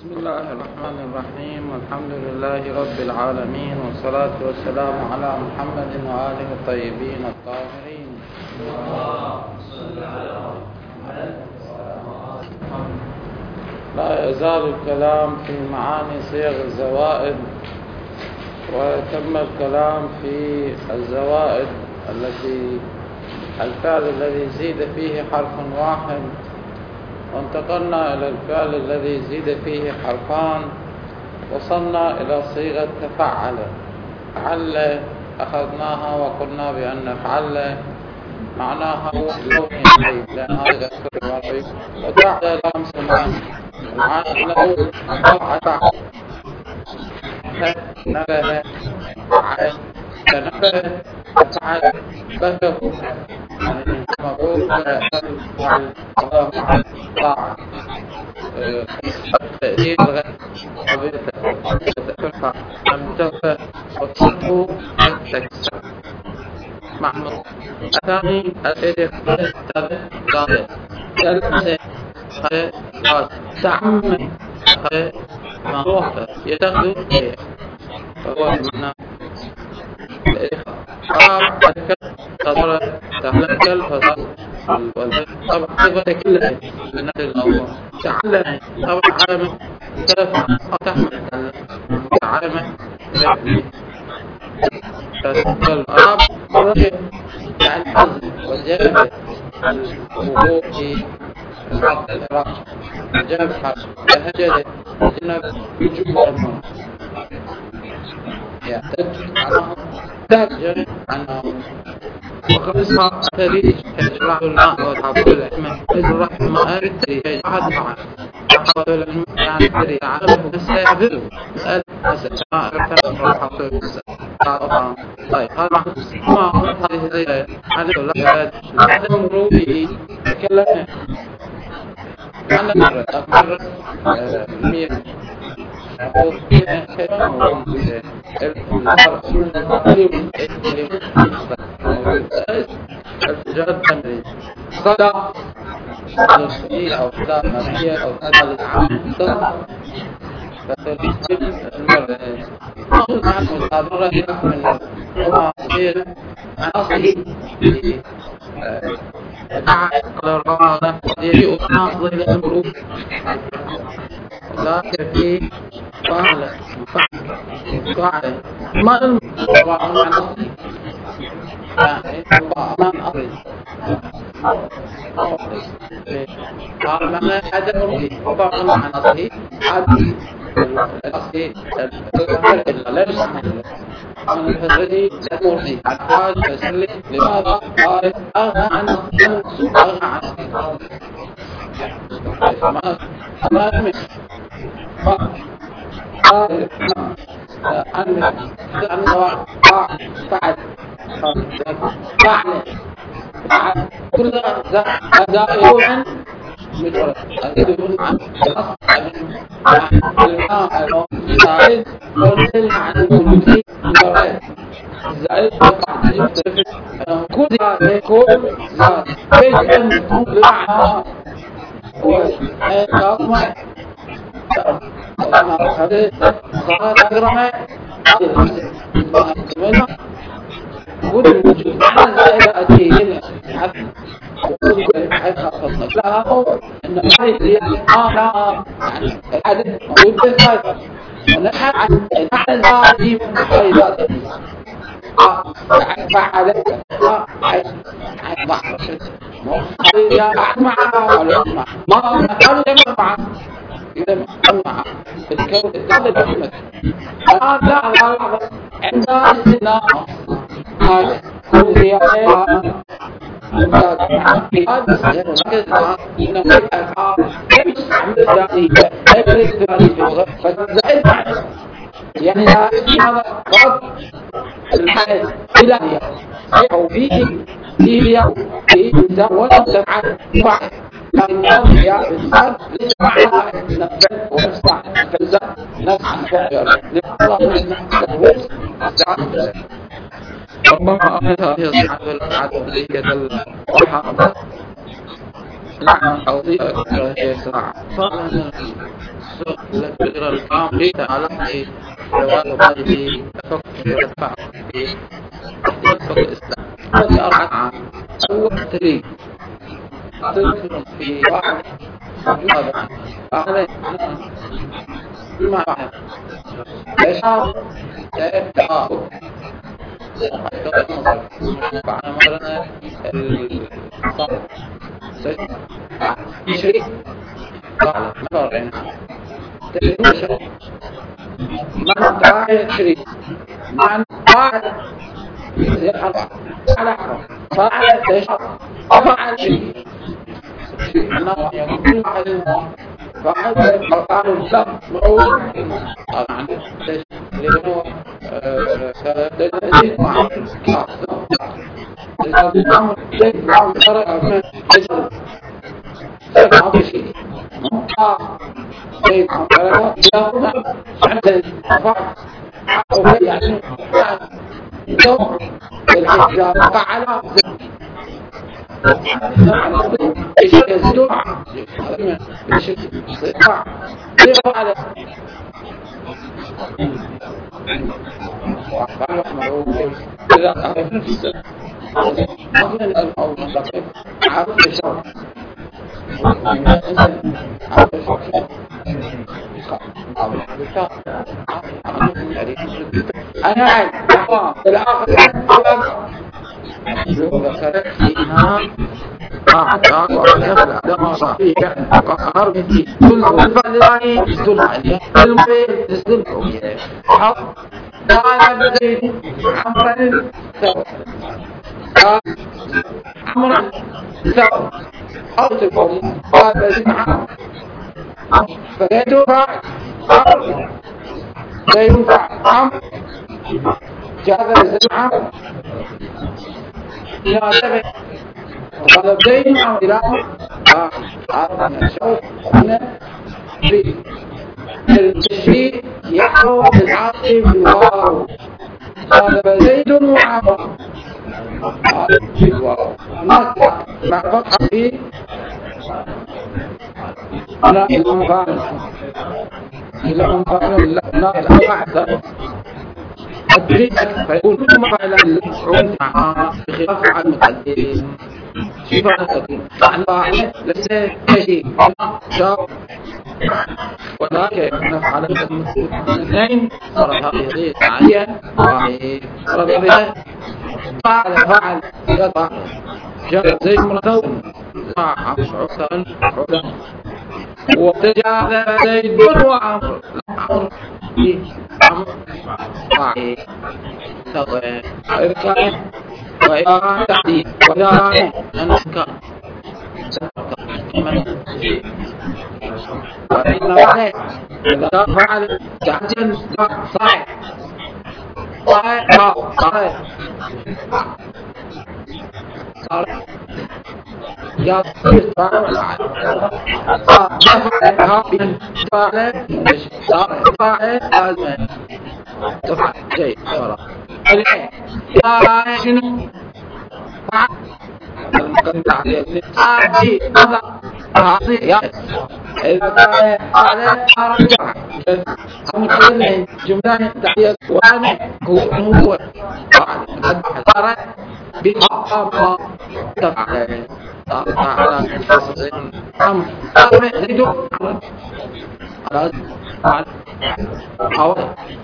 بسم الله الرحمن الرحيم، والحمد لله رب العالمين، والصلاة والسلام على محمد وآله الطيبين الطاهرين. لا يزال الكلام في معاني صيغ الزوائد، وتم الكلام في الزوائد التي الفعل الذي زيد فيه حرف واحد، وانتقلنا إلى الفعل الذي زيد فيه حرفان، وصلنا إلى صيغة تفعل. فعل أخذناها وقلنا بأن فعل معناها هو لون العيب، لأنها تذكر العيب، وتعد لام سمان معنى له فعل نبه فعل تنبه فعل بهه، يعني مفعول فعل طاعة تأثير غير ترفع أمتفى وتصفه تكسر معمل الثاني الفعل تبع ضابط ثالث تعمل معروفة يتخذ فهو بمعنى قدر تهلكل فصل طبعا صفة كلها من نفس الأول. تعلم طبعا عالم ترفع أو تحمل تعلم الأراب يعني الحظ والجبل الوقوع في العبد العراق الجبل الهجد الجنب يجب الموت تهجر عنه. وخمسها تريد إجراء الماء وتحفظ العلم إجراء الماء التريد أحد معه تحفظ العلم يعني تريد عالمه السيعبده مسألة ما أركان وتحفظ السيعبده. طيب هذا ما هذه الزيادة هذه لا تمروا به تكلمنا عن مرة أكبر مية الجهد تمرين صدى نصفية أو صدى مرئية أو صدى للعام فتريد المرة أقول عن مصادرة من وما أصير عن أصله دعا على الرمضة يجيء ناصر إلى المروف لكن في فعل ما المطبع عن أصله يعني عن أصله قال معنى هذا المرضي طبعا عن أصله عادي الأصلي لا يسمى عن الفسدي المرضي عن حاج فسلي لماذا قال أغنى عن أصله أغنى عن أصله ما أمس قال عن فعل كلها زائدون عن مجرد زائدون عن الماء زائد ونزل عن الموجود مجرد زائد كل يكون زائد كيف يكون بمعنى وحيث والوجود على زائدة هنا لا هو إن هذه لا يعني الحدث موجود بالفائدة ونحن عن هذه الفائدة فعلت عن بعض يا معها ولا ما قالوا يا معها إذا مع الكون الثالث أحمد لا عندنا استثناء هذا هي يعني هذا رد الحياة إلهية أو فيه إنسان ولا تفعل فعل لكن يا إنسان ليس معها نفسه ونفسه فلزق نفسه فعل لله ربما أخذها هي صحة العدلية الحرب نعم أو هي صراع نفسه الفكرة القام في تعالى جواب هذه تفكر الدفاع في تفكر الإسلام. هذه 4 عام. أول تريد تدخل في واحد هذا على ما بعد يشعر التعاقب بعد مرنا الصبر يشري قال نظر تدريش من تعال يشري من قال يحرم على حرم فعل تشرب فعل شيء أنه يقول فعل مقال الدم مقول طبعا لأنه تجد مع الأمر تجد مع شرع من أجل هذا شيء تجد مع شرع يأخذ عند الفعل أو يعني يوم الحجاب فعل ايش يزيدوا ايش يصير على وقال محمود اذا مثلا او منطقه عارف الشرط انا عارف الاخر ذكرت فيها قاعدة وعلى لما صحيح قربتي كل فلاني يدل عليه المبين يدل عليه حق قال بدين عمر عمر سو أو تقول قال بدين عمر فيدفع عمر فيدفع عمر جاء الزمعة إلى سبع وقال بدين عمر إلى عرفنا شوف هنا في التشريع يحو العاطف بالواو قال زيد وعمر بالواو مع فتحة في لا المفاعل لا الأفعل التريد فيكون كل مفاعل المفعول مع بخلاف عن المتعددين صفة معنى واحد ليس شيء شاء ولكن نفعل الاثنين صار هذه عالية صار بها فعل يضع جاء زي مرتون مع عشرة وتجاهل زيد وعمر عمر صحيح سواء إذا وإذا تحديد وإذا أنك وإذا إذا فعل تعجل صحيح صحيح صحيح صحيح يا صحيح صحيح لازم تفعل شيء صراحة يا شنو إذا كان على حركة متكلم جملة تحية وأنا هو صار بحق تفعل على أم زيدو على أو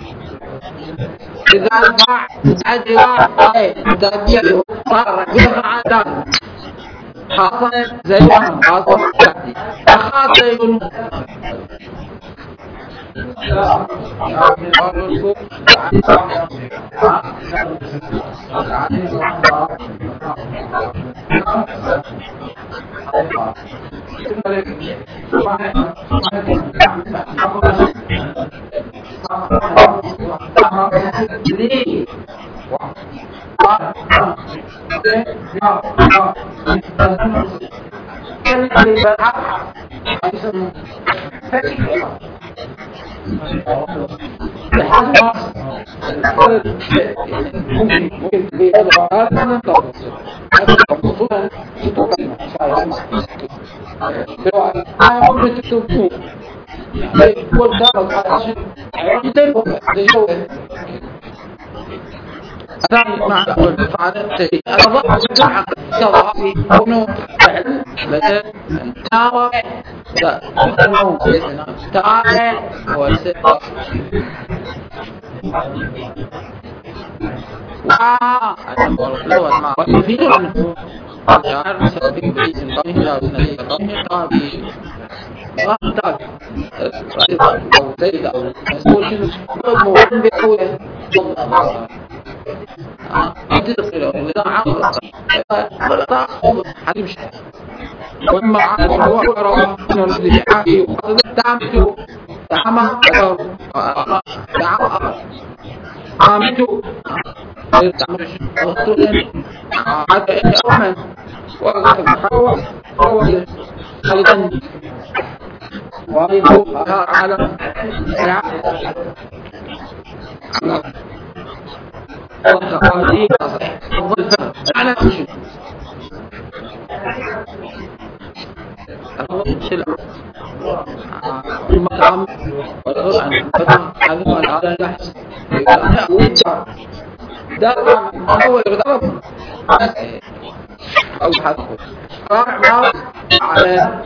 إذا فعل أجرا تأتي صار بفعل حصل زي ما حصل أخاذ زي يعني هو الدار عشان يتلقوا تجوه أثاني مع فعلت أضع جمع كظهري كونه فعل مثل تارة لا كونه تارة وسقط لو ما في عنه جار سبب بيت قوي لا نبي قوي قابي غلط أو زيد أو مسؤول شنو مهم بقوله تدخل وإذا عرض حتمشي وإما عرض هو قرأ اللي حاكي وقصد تعمته تعمى عامته تعمش هذا أمن وقت الحوى هو الغني وعيده على التقاليد الظلفة على شيء المطعم والغرب عن الفتح حذو على البحث دار هو يضرب أو حذو رابع على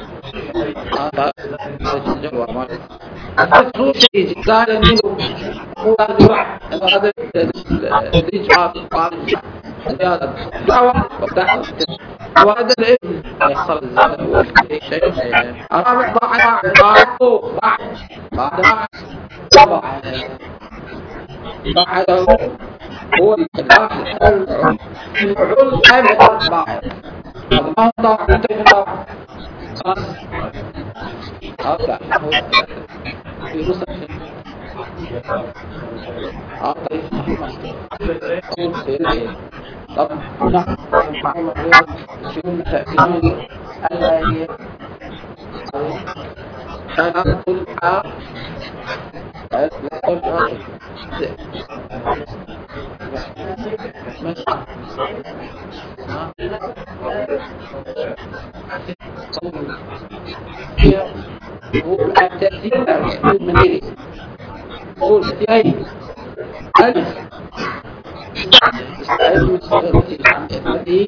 الفتح شيء قال منه هو هذا الإجراء هذا دعوة وبدأ وهذا الابن يحصل الزمن شيء الرابع بعده هو الفعول أبدا بعد المنطق تقدر هذا في رسل طب هنا شنو تأثير الآية كان كل حال هو التأثير المنيري هو التأثير استعدوا التي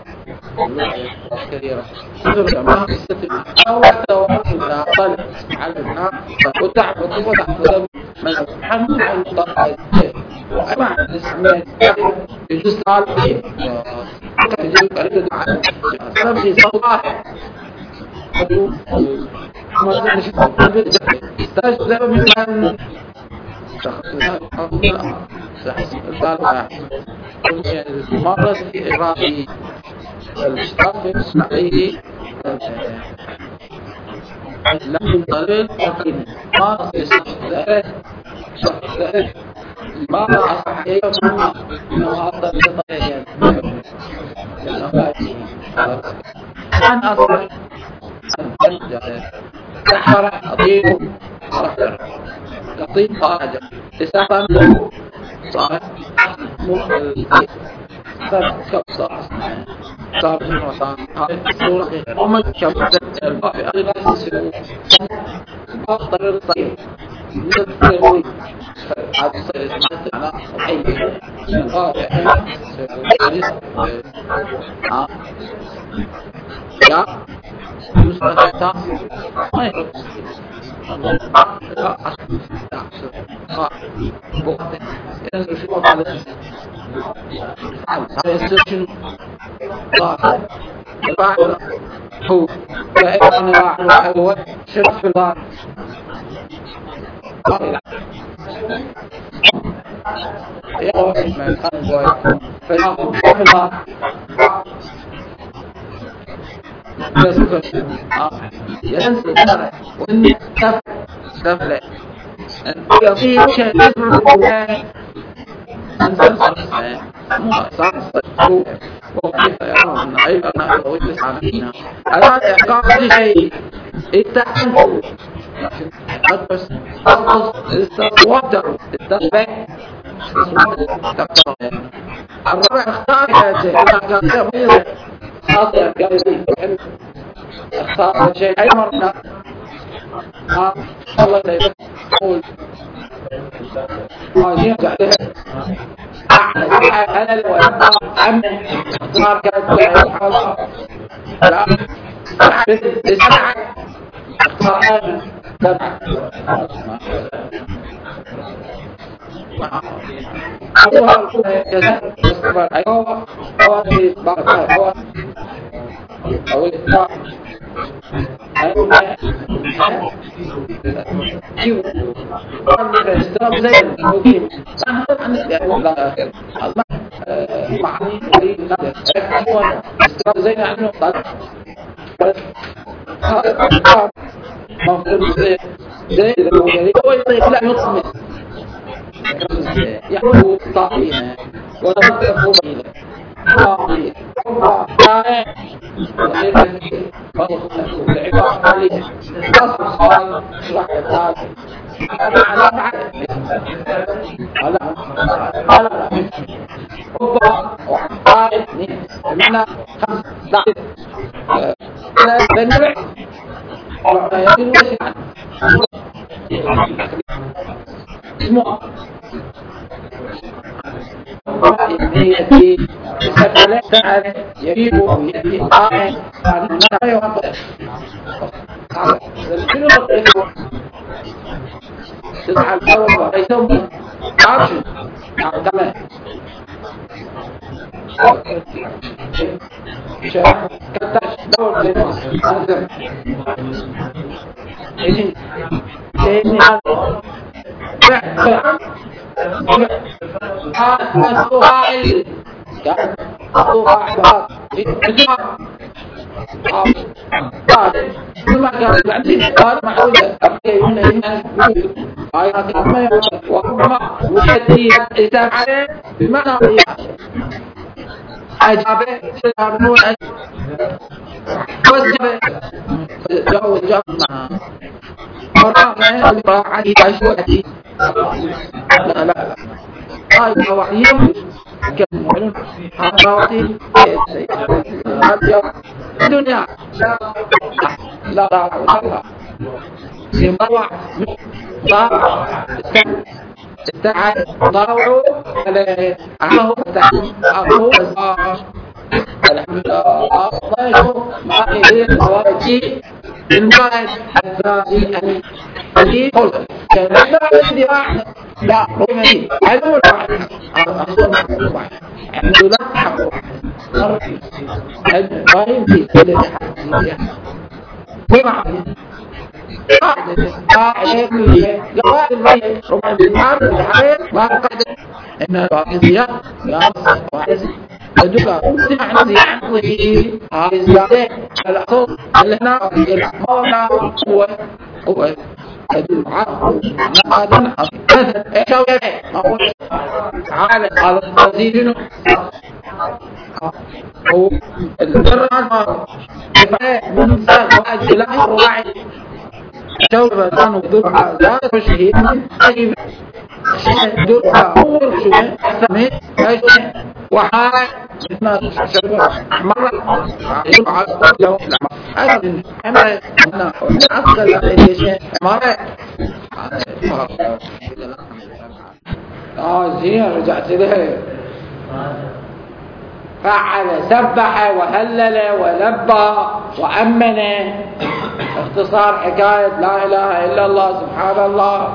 كثيرة ترجع مع قصة أو توقفنا طلب على النار وتعبط وتعبط من الحمد عن طاقة وأمع الإسلام يجوز طالبين تجيب قريبا عن سبب صلاح استجدب من أن مرة في إغراء الاشتراك في الإسماعيلي لم يضلل لكن ما استخدمه ما أصح يفهم أنه أفضل لطيئة أن أصبح سحر أطيب سحر أطيب خارج لسحر صار مخل صار كبصار صار وصار هذه الصورة ومن كبصت الباقي أغلى السلوك أخطر الطيب نتفرغي هذا الصير اسمه على حي الغابة يا مستحيل ما يعرف ينزل شو هذا يستشن هو كأنه هو شرط في الغار يقوى من خلق فيأخذ في الغار ينزل درع وإني سفلة يصير شيء يفرق أنزل صرصة صرصة وكيف يرون أيضا ويجلس علينا أراد إحقاق شيء اتحنه بس استوضعوا التطبيق الرابع اختار هذا خاطئ قال اختار شيء أي مرة الله يقول يرجع له أنا لو أبقى عمي صار كانت لا سبعة اختار سبعة أبوها كذا يصبر أيوة أو في بعض أو الإطلاق أيوة شوف قبل استراب زي الموجين أنا الله معني استراب زي عنه مفروض زي الموجين هو لا يطمئن يحب طعيمه ويطلب طعيمه طعيمه أجابه سيارنون وزبه جاوز جمعها مرامه الباعي عشواتي لا لا هاي وحيم كمون حاواتي الدنيا لا لا لا سمروع استعد ضرعوا على عهو عهو الحمد لله أصلاحه مع إليه الواجي المعد الثاني الذي قلت كان لا عندي واحد لا رمي عدو واحد الحمد لله حقه الرايم في كل حاجة ومع عليك جواد الرأي ربع بالمعارض الحرير ما قد إن الرئيسيات لا رئيسي الجوكا سمع نزيعني هذه الزيادة الأصول اللي هنا المولى هو الدعاء نقادا هذا إيش هو يبي تعالى على الخزينة هو الجراد يبقى من ساق واحد إلى الرواعي شوفة كانوا بدرعة لا تشهي أجيب درعة أول شوية سميت أشهي وحاجة اثناء شوفة مرة درعة لو أجل أنا أفضل أشهي مرة زين رجعت له فعل سبح وهلل ولبى وأمن اختصار حكاية لا إله إلا الله سبحان الله.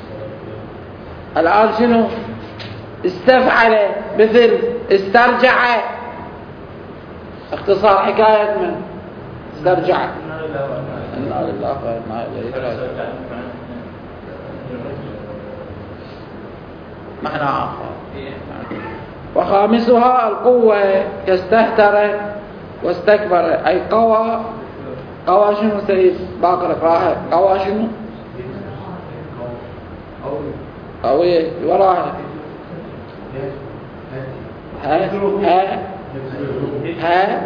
الآن شنو استفعل مثل استرجع اختصار حكاية من استرجع إنا لله وإنا إليه راجعون معنى آخر. وخامسها القوة كاستهتر واستكبر أي قوى شنو سيد باقر اقراها قوى شنو قوية وراها ها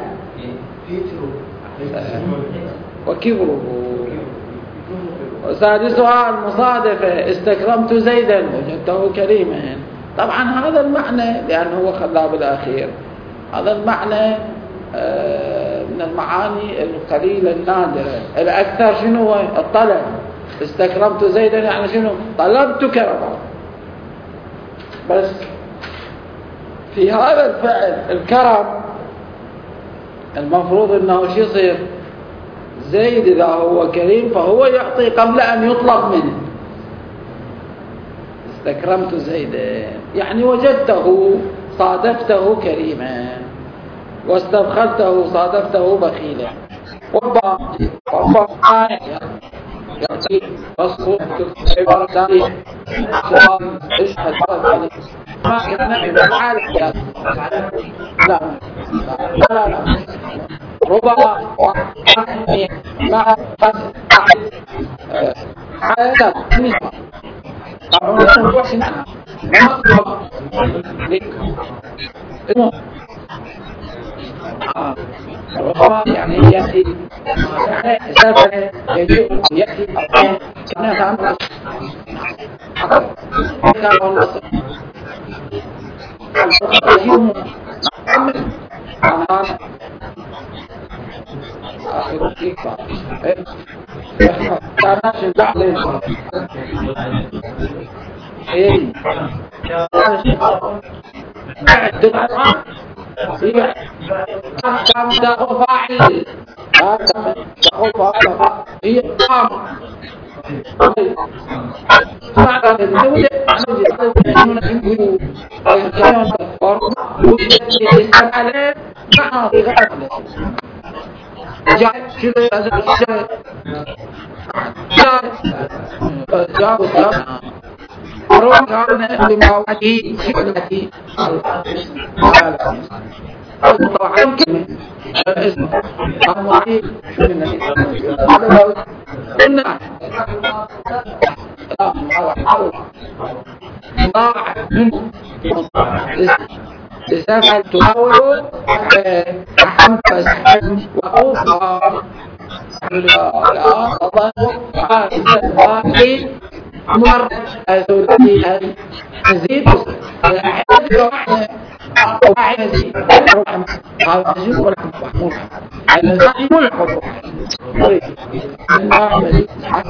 وكبره. وسادسها المصادفة استكرمت زيدا وجدته كريما. طبعا هذا المعنى لأنه هو خلاه بالأخير هذا المعنى من المعاني القليلة النادرة. الأكثر شنو هو الطلب استكرمت زيدا يعني شنو؟ طلبت كرما. بس في هذا الفعل الكرم المفروض انه شو يصير؟ زيد اذا هو كريم فهو يعطي قبل ان يطلب منه. استكرمت زيدا يعني وجدته صادفته كريما، واستبخلته صادفته بخيلا. يأتي فصل عبارة ثانية سؤال ايش هالحرف عليه ما كان بحالة لا ربما مع قصد حالة طبعا نحن وحنا ما ربما يعني يأتي سافر يجيء يأتي كنا نعمل كان النصر اليوم نعمل أنا آخر كيفا كان نشل بعض إيه كم تأخذ فاعل تأخذ فاعل هي قام معنى الدولة طبعا كلمة اسم أموالي قلنا ضاع منه إذا تحاول أحم فسحم وأوفى لا أظن عائزة مر أزولي أزيد الحياة واحد يزيد هذا يزيد ولا محمول على زي ملحظ من أعمل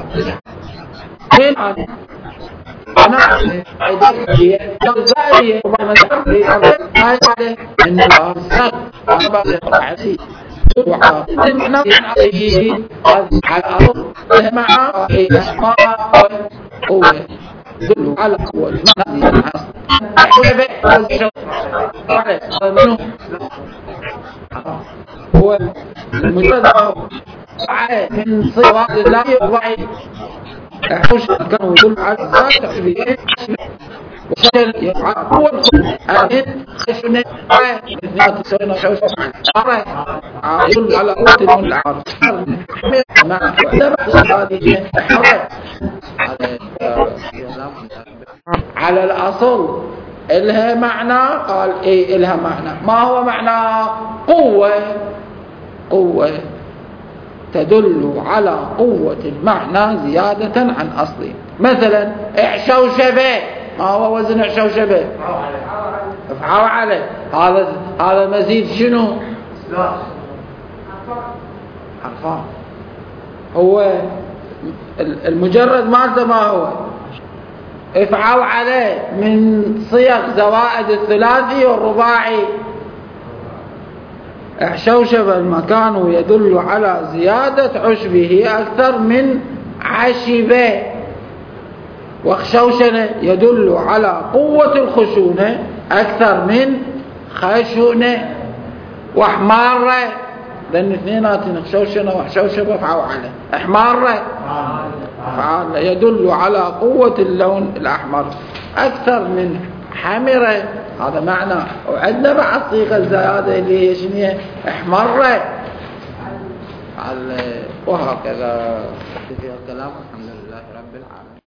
فين أنا أدري جزائي وما نسمي هاي هذا من الأرسال أنا بعد عسي وعندنا عليه على الأرض مع هو يدل على قوة المعنى هو المجرد من صفات الله الوعي حوش كانوا يدل على الذات تحبيه وشل يفعل هو الآن خشنة ذات سنة حوش يدل على قوة العرض ما هذه على الأصل إلها معنى. قال إيه إلها معنى؟ ما هو معنى؟ قوة تدل على قوة المعنى زيادة عن أصله. مثلا اعشوشبه، ما هو وزن اعشوشبه؟ افعوا عليه. هذا مزيد شنو؟ حرفان. هو المجرد مالته ما هو؟ افعوا عليه من صيغ زوائد الثلاثي والرباعي. احشوشب المكان يدل على زيادة عشبه أكثر من عشبه، وخشوشنة يدل على قوة الخشونة أكثر من خشونة، وحمارة لأن اثنيناتين خشوشنة وحشوشبة افعوا عليه. حمارة يدل على قوة اللون الأحمر أكثر من حمرة، هذا معنى. وعندنا بعض صيغة الزيادة اللي هي شنو؟ احمرة وهكذا. في الكلام الحمد لله رب العالمين.